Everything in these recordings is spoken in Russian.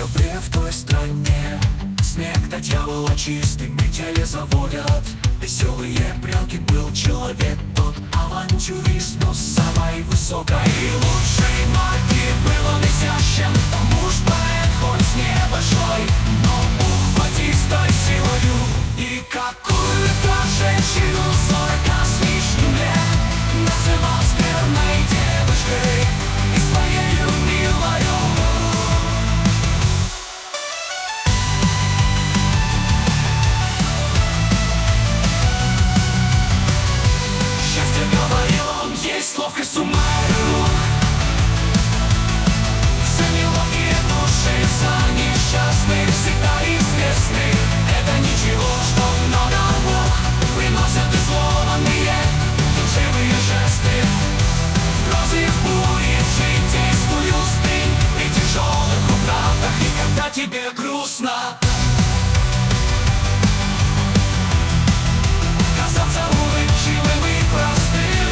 декабре в той стране снег до дьявола чистый метели заводят. Веселые прялки был человек, тот авантюрист, но самой высокой и лучшей марки был он изящен. Муж поэт, хоть с небольшой, но ухватистой силою. И какую-то женщину 40 с лишним лет называл скверной девушкой и своею милою. Есть ловкость ума и рук. Все неловкие души за несчастных всегда известны. Это ничего, что много мук приносят изломанные душевые жесты. В грозы, в буре, в житейскую стынь, при тяжелых утратах и когда тебе грустно казаться улыбчивым и простым.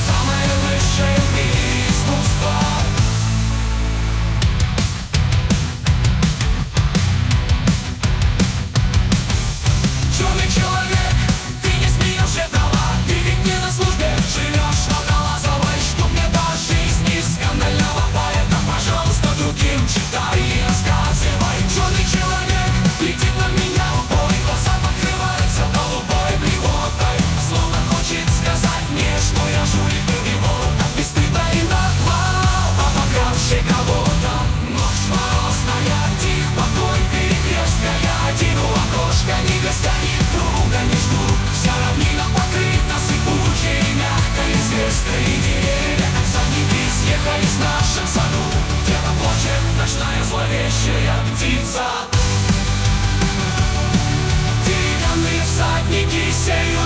Черный человек, ты не смеешь этого, ты ведь не на службе живешь одноглазовой, чтоб мне до жизни скандального поэта, пожалуйста, другим читай и рассказывай. Черный человек летит на меня в бой, глаза покрываются голубой блевотой, словно хочет сказать мне, что я жулик и идиот, бесстыдно и нагло обокравший кого-то. Ночь морозная, тих покой, перекрестная, один у окошка, ни гостя, ни друга не жду. Вся равнина покрыта сыпучей, мягкой известкой, и деревья, как садники, съехались в нашем саду. Где-то плачет ночная зловещая птица. Деревянные всадники сеют